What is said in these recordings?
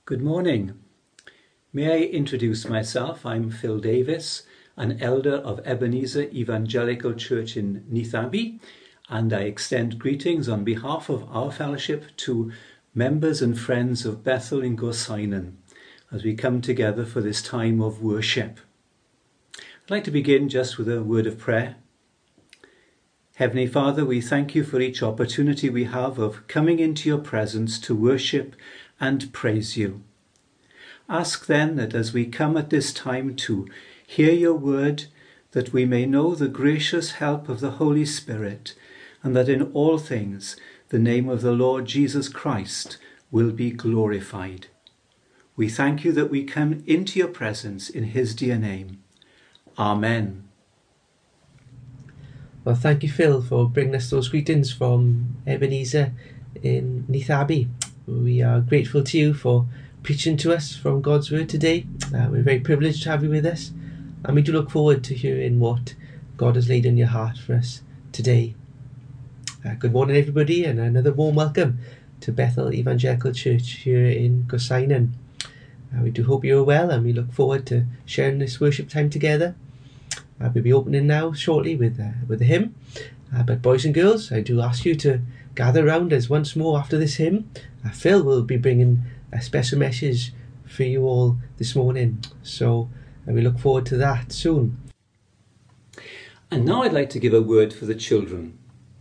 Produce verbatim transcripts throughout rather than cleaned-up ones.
Good morning. May I introduce myself? I'm Phil Davis, an elder of Ebenezer Evangelical Church in Neath Abbey, and I extend greetings on behalf of our fellowship to members and friends of Bethel in Gorseinon as we come together for this time of worship. I'd like to begin just with a word of prayer. Heavenly Father, we thank you for each opportunity we have of coming into your presence to worship and praise you. Ask then that as we come at this time to hear your word, that we may know the gracious help of the Holy Spirit, and that in all things the name of the Lord Jesus Christ will be glorified. We thank you that we come into your presence in his dear name. Amen. Well, thank you, Phil, for bringing us those greetings from Ebenezer in Neath Abbey. We are grateful to you for preaching to us from God's Word today. Uh, we're very privileged to have you with us, and we do look forward to hearing what God has laid in your heart for us today. Uh, good morning, everybody, and another warm welcome to Bethel Evangelical Church here in Gorseinon. Uh, we do hope you're well, and we look forward to sharing this worship time together. Uh, we'll be opening now shortly with uh, with a hymn. Uh, but boys and girls, I do ask you to gather round us once more after this hymn. Uh, Phil will be bringing a special message for you all this morning. So uh, we look forward to that soon. And now I'd like to give a word for the children.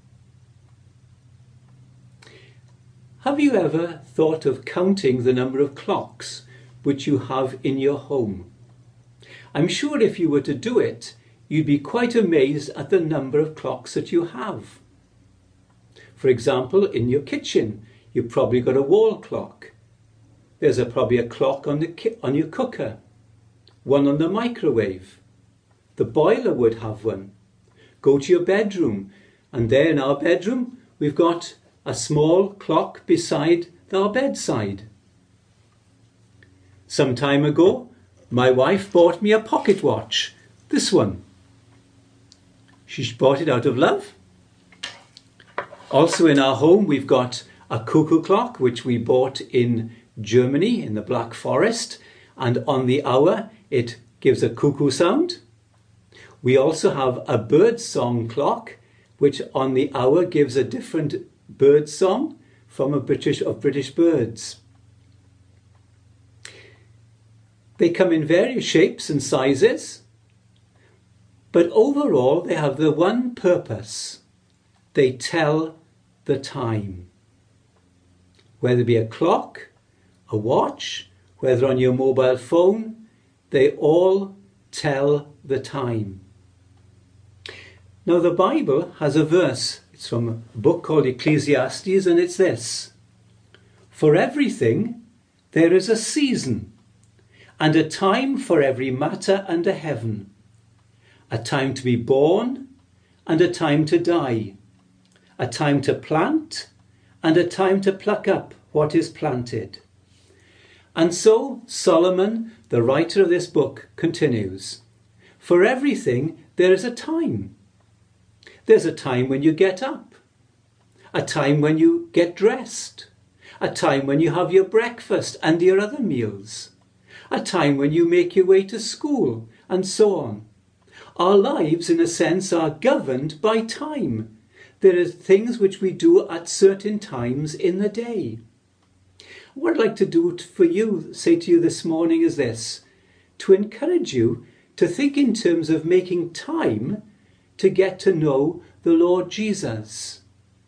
Have you ever thought of counting the number of clocks which you have in your home? I'm sure if you were to do it, you'd be quite amazed at the number of clocks that you have. For example, in your kitchen, you've probably got a wall clock. There's a, probably a clock on, the ki- on your cooker, one on the microwave. The boiler would have one. Go to your bedroom, and there in our bedroom, we've got a small clock beside our bedside. Some time ago, my wife bought me a pocket watch, this one. She bought it out of love. Also in our home, we've got a cuckoo clock, which we bought in Germany, in the Black Forest, and on the hour, it gives a cuckoo sound. We also have a bird song clock, which on the hour gives a different bird song from a British of British birds. They come in various shapes and sizes, but overall they have the one purpose. They tell the time. Whether it be a clock, a watch, whether on your mobile phone, they all tell the time. Now the Bible has a verse, it's from a book called Ecclesiastes, and it's this: for everything there is a season, and a time for every matter under heaven, a time to be born and a time to die, a time to plant and a time to pluck up what is planted. And so Solomon, the writer of this book, continues, for everything there is a time. There's a time when you get up, a time when you get dressed, a time when you have your breakfast and your other meals, a time when you make your way to school, and so on. Our lives, in a sense, are governed by time. There are things which we do at certain times in the day. What I'd like to do for you, say to you this morning, is this: to encourage you to think in terms of making time to get to know the Lord Jesus.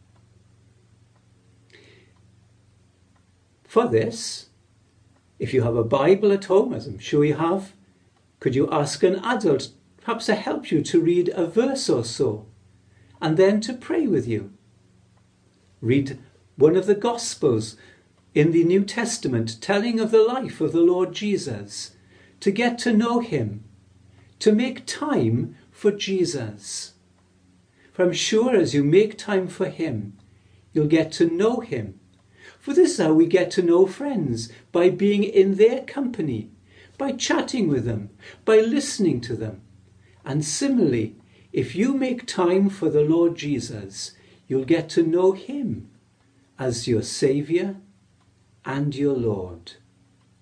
For this, if you have a Bible at home, as I'm sure you have, could you ask an adult perhaps to help you to read a verse or so, and then to pray with you? Read one of the Gospels in the New Testament telling of the life of the Lord Jesus, to get to know him, to make time for Jesus. For I'm sure as you make time for him, you'll get to know him. For this is how we get to know friends, by being in their company, by chatting with them, by listening to them. And similarly, if you make time for the Lord Jesus, you'll get to know him as your Saviour and your Lord.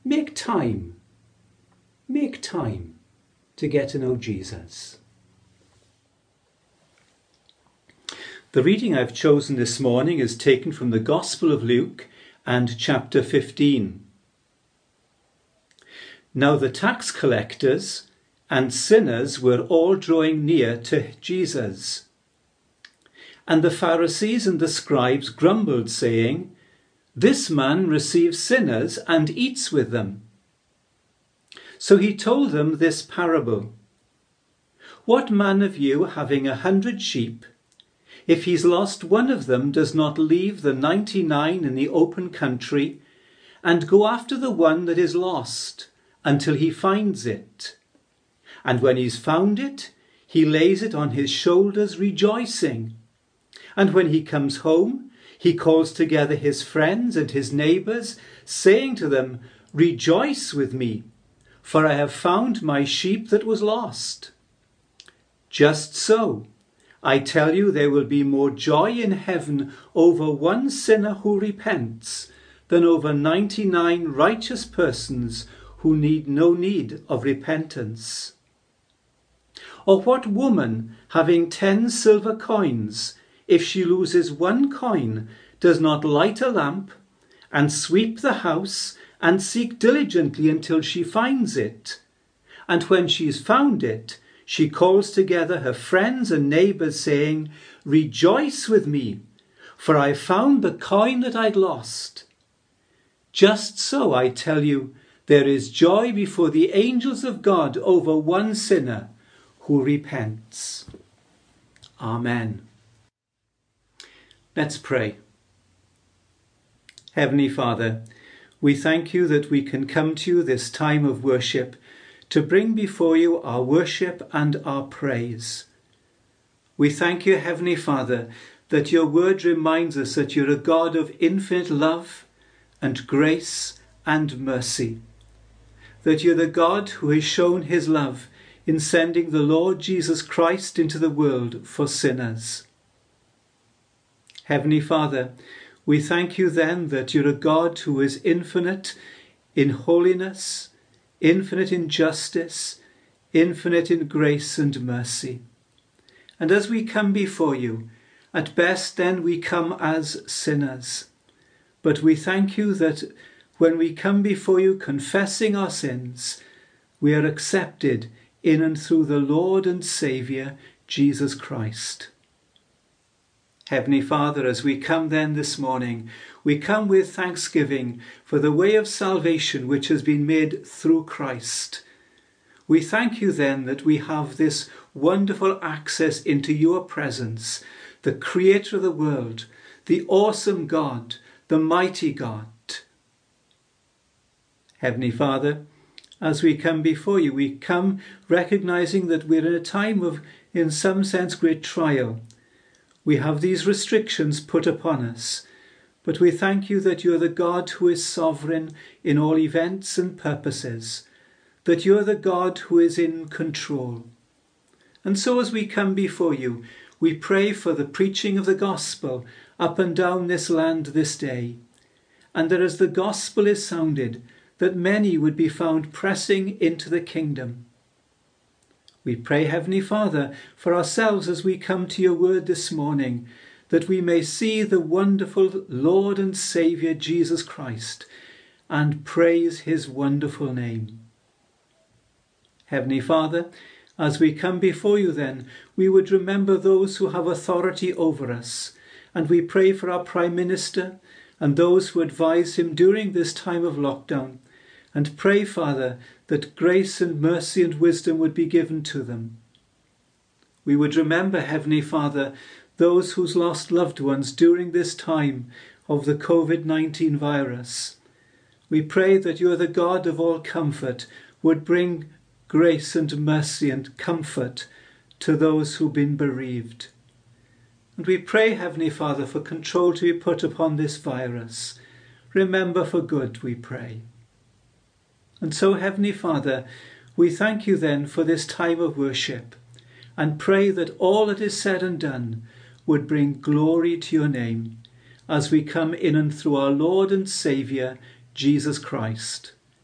Make time. Make time to get to know Jesus. The reading I've chosen this morning is taken from the Gospel of Luke and chapter fifteen. Now the tax collectors and sinners were all drawing near to Jesus. And the Pharisees and the scribes grumbled, saying, "This man receives sinners and eats with them." So he told them this parable. "What man of you, having a hundred sheep, if he's lost one of them, does not leave the ninety-nine in the open country and go after the one that is lost until he finds it? And when he's found it, he lays it on his shoulders, rejoicing. And when he comes home, he calls together his friends and his neighbours, saying to them, 'Rejoice with me, for I have found my sheep that was lost.' Just so, I tell you, there will be more joy in heaven over one sinner who repents than over ninety-nine righteous persons who need no need of repentance. Or what woman, having ten silver coins, if she loses one coin, does not light a lamp and sweep the house and seek diligently until she finds it? And when she's found it, she calls together her friends and neighbours, saying, 'Rejoice with me, for I found the coin that I'd lost.' Just so, I tell you, there is joy before the angels of God over one sinner who repents." Amen. Let's pray. Heavenly Father, we thank you that we can come to you this time of worship to bring before you our worship and our praise. We thank you, Heavenly Father, that your word reminds us that you're a God of infinite love and grace and mercy, that you're the God who has shown his love in sending the Lord Jesus Christ into the world for sinners. Heavenly Father, we thank you then that you're a God who is infinite in holiness, infinite in justice, infinite in grace and mercy. And as we come before you, at best then we come as sinners. But we thank you that when we come before you confessing our sins, we are accepted in and through the Lord and Saviour, Jesus Christ. Heavenly Father, as we come then this morning, we come with thanksgiving for the way of salvation which has been made through Christ. We thank you then that we have this wonderful access into your presence, the Creator of the world, the awesome God, the mighty God. Heavenly Father, as we come before you, we come recognizing that we're in a time of, in some sense, great trial. We have these restrictions put upon us, but we thank you that you're the God who is sovereign in all events and purposes, that you're the God who is in control. And so as we come before you, we pray for the preaching of the gospel up and down this land this day, and that as the gospel is sounded, that many would be found pressing into the kingdom. We pray, Heavenly Father, for ourselves as we come to your word this morning, that we may see the wonderful Lord and Saviour Jesus Christ and praise his wonderful name. Heavenly Father, as we come before you then, we would remember those who have authority over us, and we pray for our Prime Minister and those who advise him during this time of lockdown, and pray, Father, that grace and mercy and wisdom would be given to them. We would remember, Heavenly Father, those who's lost loved ones during this time of the covid nineteen virus. We pray that you are the God of all comfort, would bring grace and mercy and comfort to those who've been bereaved. And we pray, Heavenly Father, for control to be put upon this virus. Remember for good, we pray. And so, Heavenly Father, we thank you then for this time of worship and pray that all that is said and done would bring glory to your name as we come in and through our Lord and Saviour, Jesus Christ.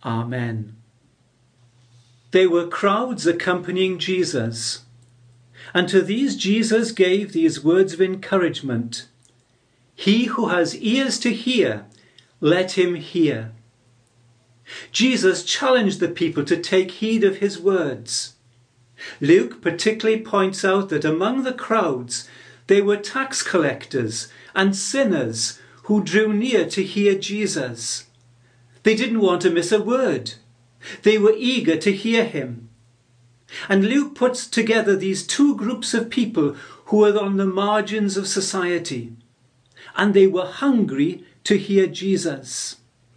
Amen. There were crowds accompanying Jesus, and to these Jesus gave these words of encouragement. He who has ears to hear, let him hear. Jesus challenged the people to take heed of his words. Luke particularly points out that among the crowds there were tax collectors and sinners who drew near to hear Jesus. They didn't want to miss a word. They were eager to hear him. And Luke puts together these two groups of people who were on the margins of society, and they were hungry to hear Jesus.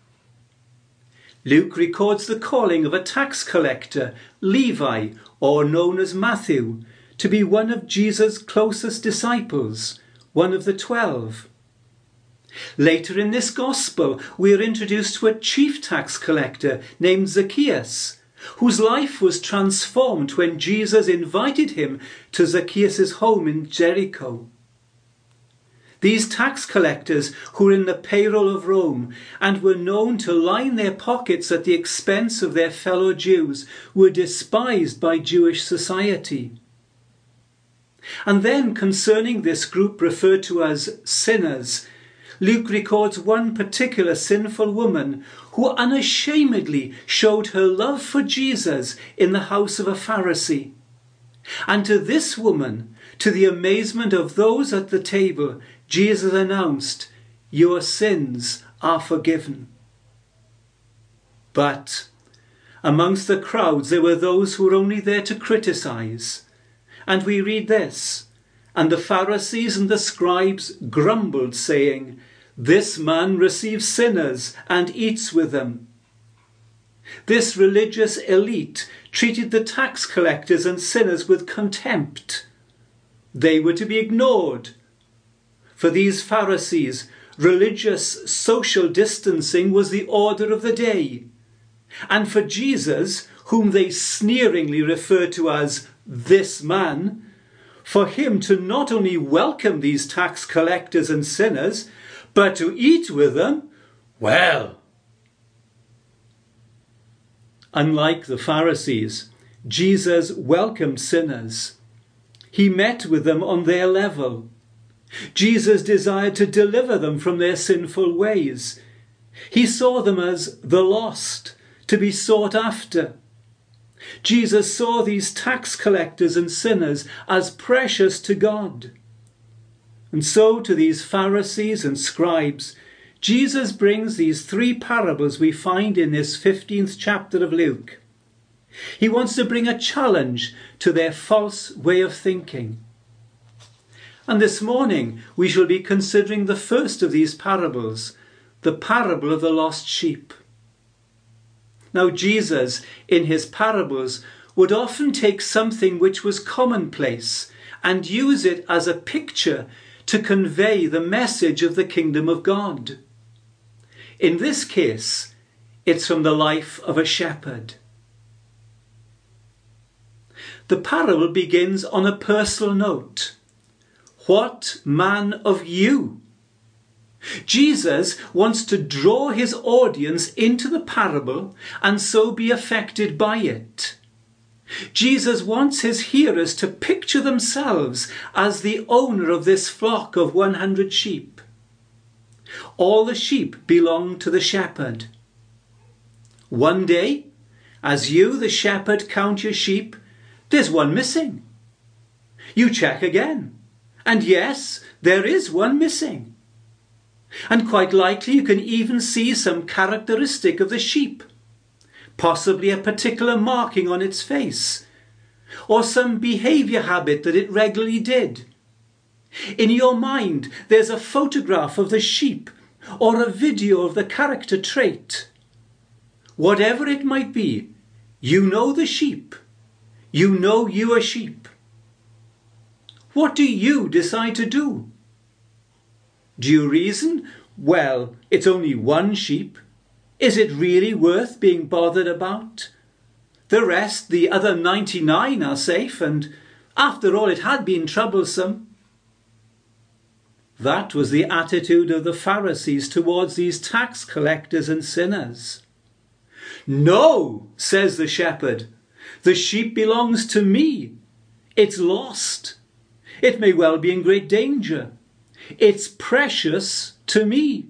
Luke records the calling of a tax collector, Levi, or known as Matthew, to be one of Jesus' closest disciples, one of the twelve. Later in this gospel, we are introduced to a chief tax collector named Zacchaeus, whose life was transformed when Jesus invited him to Zacchaeus' home in Jericho. These tax collectors, who were in the payroll of Rome and were known to line their pockets at the expense of their fellow Jews, were despised by Jewish society. And then, concerning this group referred to as sinners, Luke records one particular sinful woman who unashamedly showed her love for Jesus in the house of a Pharisee. And to this woman, to the amazement of those at the table, Jesus announced, "Your sins are forgiven." But amongst the crowds there were those who were only there to criticize. And we read this, "And the Pharisees and the scribes grumbled, saying, 'This man receives sinners and eats with them.'" This religious elite treated the tax collectors and sinners with contempt. They were to be ignored. For these Pharisees, religious social distancing was the order of the day. And for Jesus, whom they sneeringly referred to as this man, for him to not only welcome these tax collectors and sinners, but to eat with them, well. Unlike the Pharisees, Jesus welcomed sinners. He met with them on their level. Jesus desired to deliver them from their sinful ways. He saw them as the lost, to be sought after. Jesus saw these tax collectors and sinners as precious to God. And so to these Pharisees and scribes, Jesus brings these three parables we find in this fifteenth chapter of Luke. He wants to bring a challenge to their false way of thinking. And this morning we shall be considering the first of these parables, the parable of the lost sheep. Now Jesus, in his parables, would often take something which was commonplace and use it as a picture to convey the message of the kingdom of God. In this case, it's from the life of a shepherd. The parable begins on a personal note. What man of you? Jesus wants to draw his audience into the parable and so be affected by it. Jesus wants his hearers to picture themselves as the owner of this flock of one hundred sheep. All the sheep belong to the shepherd. One day, as you, the shepherd, count your sheep, there's one missing. You check again, and yes, there is one missing. And quite likely you can even see some characteristic of the sheep, possibly a particular marking on its face, or some behaviour habit that it regularly did. In your mind, there's a photograph of the sheep or a video of the character trait. Whatever it might be, you know the sheep. You know you are sheep. What do you decide to do? Do you reason, well, it's only one sheep. Is it really worth being bothered about? The rest, the other ninety-nine, are safe, and after all, it had been troublesome. That was the attitude of the Pharisees towards these tax collectors and sinners. "No," says the shepherd, "the sheep belongs to me. It's lost. It may well be in great danger. It's precious to me."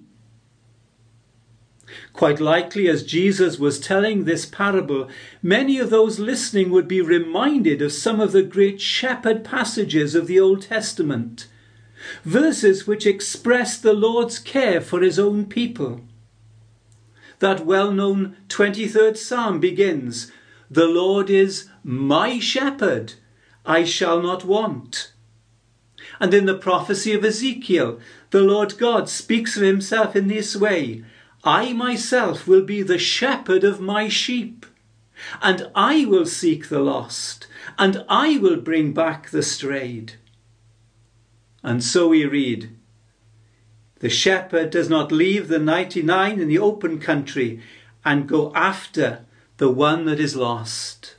Quite likely, as Jesus was telling this parable, many of those listening would be reminded of some of the great shepherd passages of the Old Testament, verses which express the Lord's care for his own people. That well-known twenty-third Psalm begins, "The Lord is my shepherd, I shall not want." And in the prophecy of Ezekiel, the Lord God speaks of himself in this way, "I myself will be the shepherd of my sheep, and I will seek the lost, and I will bring back the strayed." And so we read, the shepherd does not leave the ninety-nine in the open country and go after the one that is lost.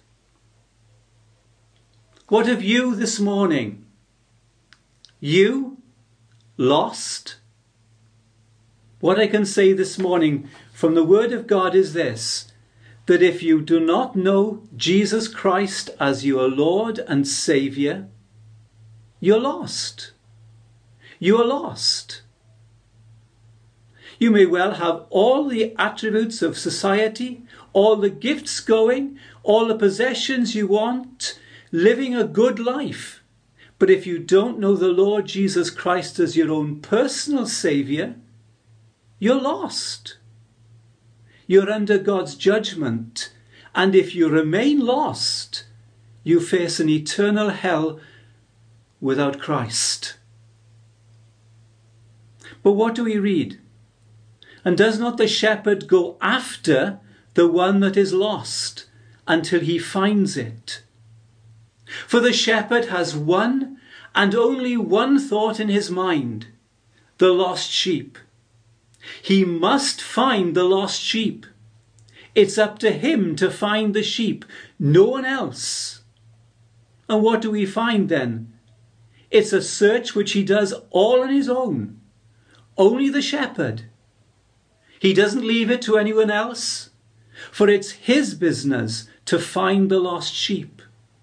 What of you this morning? You lost? What I can say this morning from the Word of God is this, that if you do not know Jesus Christ as your Lord and Saviour, you're lost. You are lost. You may well have all the attributes of society, all the gifts going, all the possessions you want, living a good life. But if you don't know the Lord Jesus Christ as your own personal Saviour, you're lost. You're under God's judgment. And if you remain lost, you face an eternal hell without Christ. But what do we read? "And does not the shepherd go after the one that is lost until he finds it? For the shepherd has one and only one thought in his mind, the lost sheep. He must find the lost sheep. It's up to him to find the sheep, no one else." And what do we find then? It's a search which he does all on his own. Only the shepherd. He doesn't leave it to anyone else, for it's his business to find the lost sheep.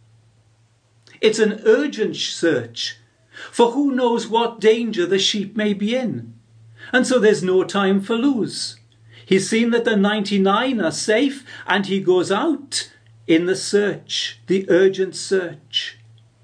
It's an urgent search, for who knows what danger the sheep may be in. And so there's no time for lose. He's seen that the ninety-nine are safe, and he goes out in the search, the urgent search.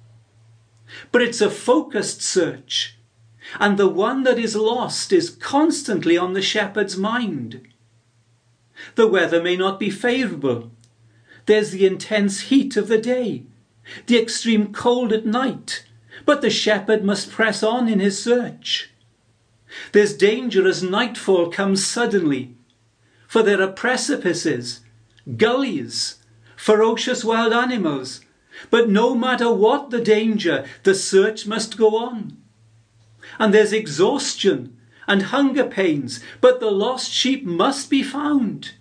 But it's a focused search, and the one that is lost is constantly on the shepherd's mind. The weather may not be favourable. There's the intense heat of the day, the extreme cold at night, but the shepherd must press on in his search. There's danger as nightfall comes suddenly, for there are precipices, gullies, ferocious wild animals, but no matter what the danger, the search must go on. And there's exhaustion and hunger pains, but the lost sheep must be found.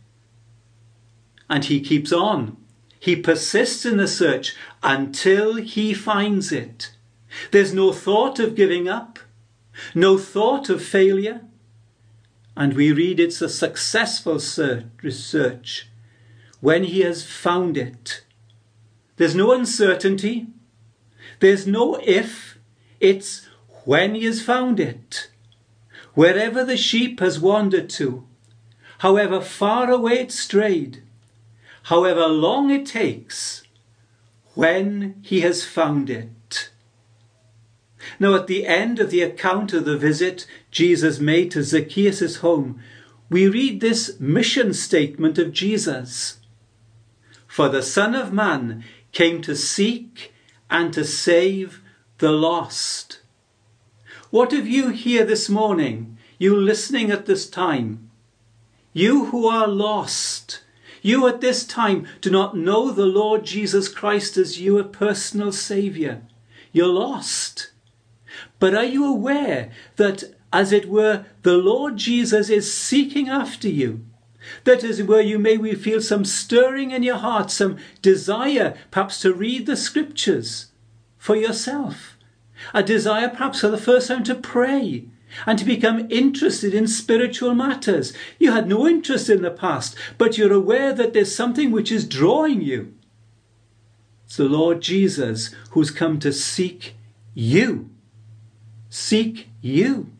And he keeps on. He persists in the search until he finds it. There's no thought of giving up, no thought of failure. And we read it's a successful search when he has found it. There's no uncertainty. There's no if. It's when he has found it. Wherever the sheep has wandered to, however far away it strayed, however long it takes, when he has found it. Now, at the end of the account of the visit Jesus made to Zacchaeus' home, we read this mission statement of Jesus. "For the Son of Man came to seek and to save the lost." What have you here this morning, you listening at this time? You who are lost, you at this time do not know the Lord Jesus Christ as your personal Saviour. You're lost. But are you aware that, as it were, the Lord Jesus is seeking after you? That, as it were, you may feel some stirring in your heart, some desire perhaps to read the Scriptures for yourself. A desire perhaps for the first time to pray and to become interested in spiritual matters. You had no interest in the past, but you're aware that there's something which is drawing you. It's the Lord Jesus who's come to seek you. Seek you.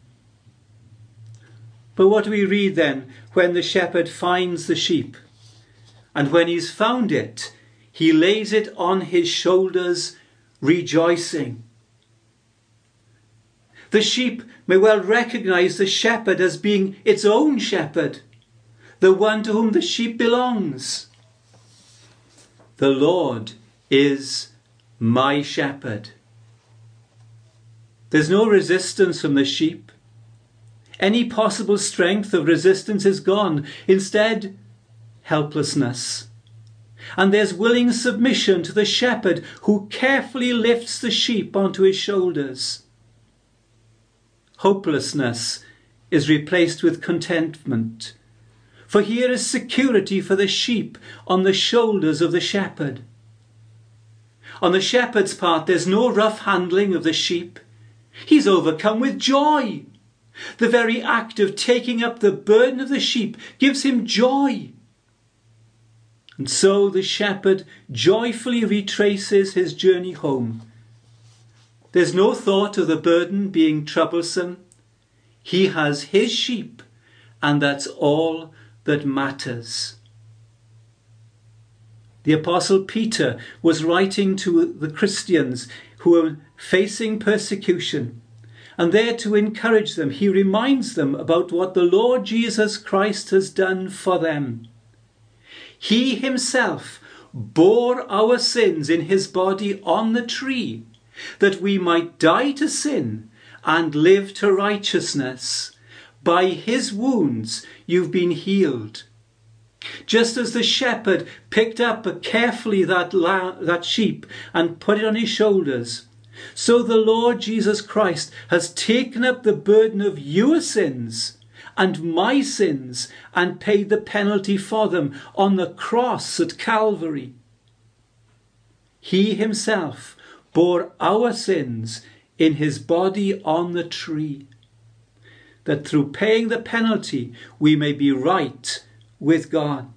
But what do we read then when the shepherd finds the sheep? And when he's found it, he lays it on his shoulders, rejoicing. The sheep may well recognize the shepherd as being its own shepherd, the one to whom the sheep belongs. The Lord is my shepherd. There's no resistance from the sheep. Any possible strength of resistance is gone. Instead, helplessness. And there's willing submission to the shepherd who carefully lifts the sheep onto his shoulders. Hopelessness is replaced with contentment. For here is security for the sheep on the shoulders of the shepherd. On the shepherd's part, there's no rough handling of the sheep. He's overcome with joy. The very act of taking up the burden of the sheep gives him joy. And so the shepherd joyfully retraces his journey home. There's no thought of the burden being troublesome. He has his sheep, and that's all that matters. The Apostle Peter was writing to the Christians who were facing persecution, and there to encourage them, he reminds them about what the Lord Jesus Christ has done for them. He himself bore our sins in his body on the tree, that we might die to sin and live to righteousness. By his wounds you've been healed. Just as the shepherd picked up carefully that, la- that sheep and put it on his shoulders, so the Lord Jesus Christ has taken up the burden of your sins and my sins and paid the penalty for them on the cross at Calvary. He himself bore our sins in his body on the tree, that through paying the penalty we may be right with God.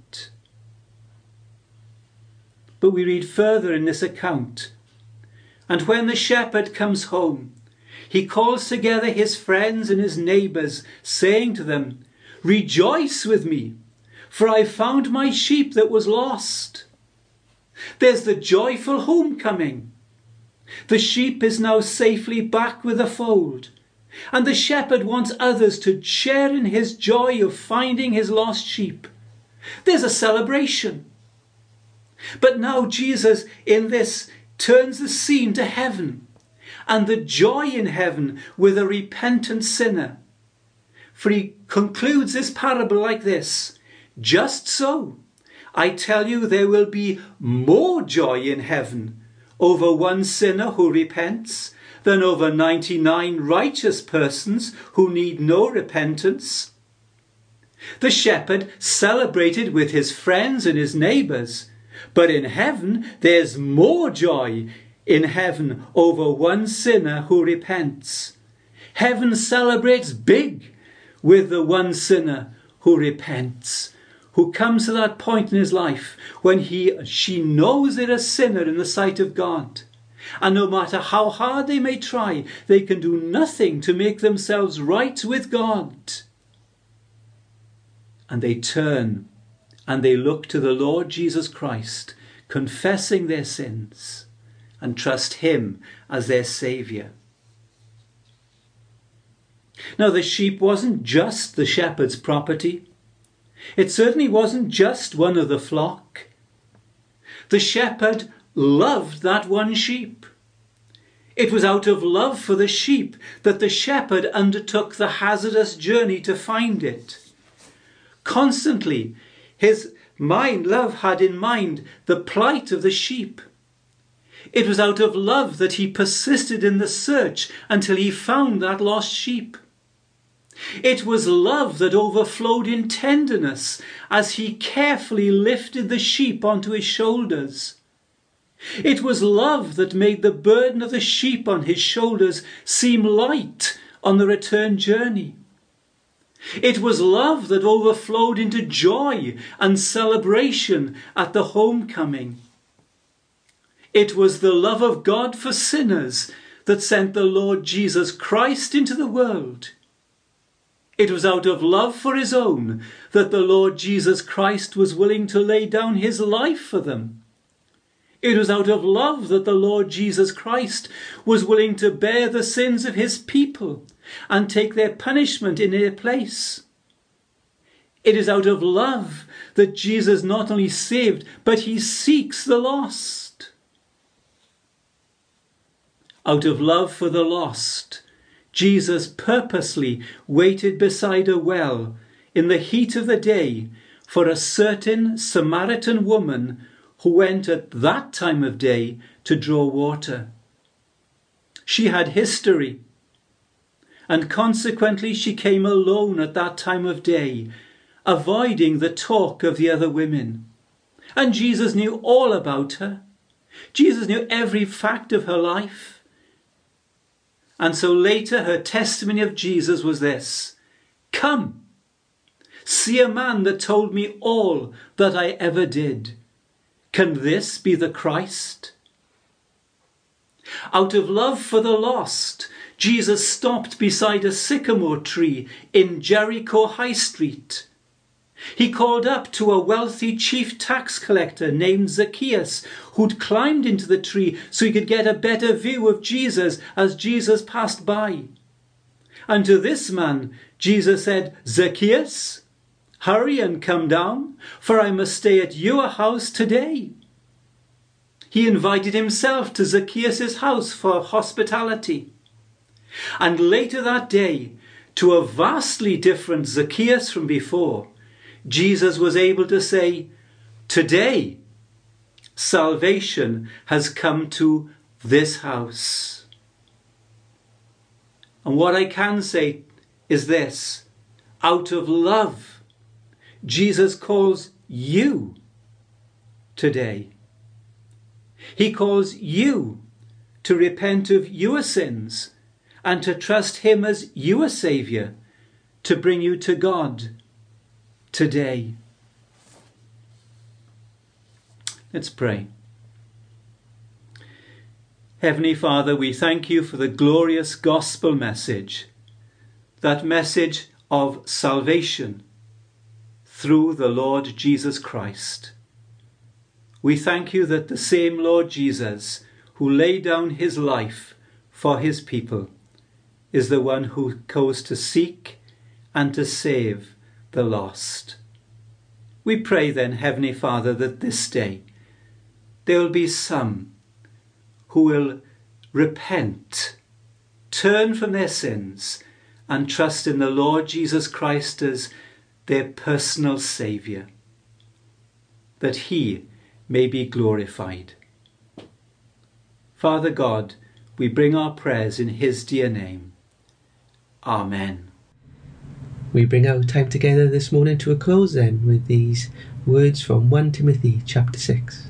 But we read further in this account, and when the shepherd comes home, he calls together his friends and his neighbours, saying to them, "Rejoice with me, for I found my sheep that was lost." There's the joyful homecoming. The sheep is now safely back with the fold, and the shepherd wants others to share in his joy of finding his lost sheep. There's a celebration. But now Jesus in this turns the scene to heaven, and the joy in heaven with a repentant sinner. For he concludes this parable like this: "Just so, I tell you, there will be more joy in heaven over one sinner who repents than over ninety-nine righteous persons who need no repentance." The shepherd celebrated with his friends and his neighbours, but in heaven there's more joy in heaven over one sinner who repents. Heaven celebrates big with the one sinner who repents, who comes to that point in his life when he she knows they're a sinner in the sight of God. And no matter how hard they may try, they can do nothing to make themselves right with God. And they turn and they look to the Lord Jesus Christ, confessing their sins, and trust him as their saviour. Now, the sheep wasn't just the shepherd's property. It certainly wasn't just one of the flock. The shepherd loved that one sheep. It was out of love for the sheep that the shepherd undertook the hazardous journey to find it. Constantly, his mind, love had in mind the plight of the sheep. It was out of love that he persisted in the search until he found that lost sheep. It was love that overflowed in tenderness as he carefully lifted the sheep onto his shoulders. It was love that made the burden of the sheep on his shoulders seem light on the return journey. It was love that overflowed into joy and celebration at the homecoming. It was the love of God for sinners that sent the Lord Jesus Christ into the world. It was out of love for his own that the Lord Jesus Christ was willing to lay down his life for them. It was out of love that the Lord Jesus Christ was willing to bear the sins of his people and take their punishment in their place. It is out of love that Jesus not only saved, but he seeks the lost. Out of love for the lost, Jesus purposely waited beside a well in the heat of the day for a certain Samaritan woman who went at that time of day to draw water. She had history, and consequently she came alone at that time of day, avoiding the talk of the other women. And Jesus knew all about her. Jesus knew every fact of her life. And so later her testimony of Jesus was this: "Come, see a man that told me all that I ever did. Can this be the Christ?" Out of love for the lost, Jesus stopped beside a sycamore tree in Jericho High Street. He called up to a wealthy chief tax collector named Zacchaeus, who'd climbed into the tree so he could get a better view of Jesus as Jesus passed by. And to this man, Jesus said, "Zacchaeus, hurry and come down, for I must stay at your house today." He invited himself to Zacchaeus' house for hospitality. And later that day, to a vastly different Zacchaeus from before, Jesus was able to say, "Today, salvation has come to this house." And what I can say is this: out of love, Jesus calls you today. He calls you to repent of your sins and to trust him as your Saviour, to bring you to God today. Let's pray. Heavenly Father, we thank you for the glorious gospel message, that message of salvation through the Lord Jesus Christ. We thank you that the same Lord Jesus who laid down his life for his people is the one who goes to seek and to save the lost. We pray then, Heavenly Father, that this day there will be some who will repent, turn from their sins, and trust in the Lord Jesus Christ as their personal Saviour, that he may be glorified. Father God, we bring our prayers in his dear name. Amen. We bring our time together this morning to a close then with these words from First Timothy chapter six.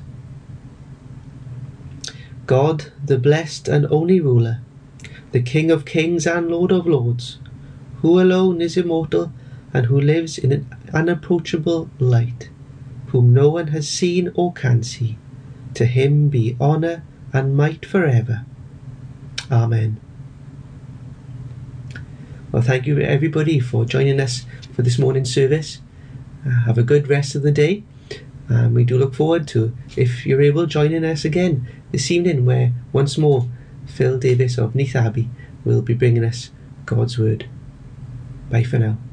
God, the blessed and only ruler, the King of kings and Lord of lords, who alone is immortal and who lives in an unapproachable light, whom no one has seen or can see, to him be honour and might forever. Amen. Well, thank you everybody for joining us for this morning's service. Uh, have a good rest of the day, and we do look forward to, if you're able, joining us again this evening, where once more Phil Davis of Neath Abbey will be bringing us God's Word. Bye for now.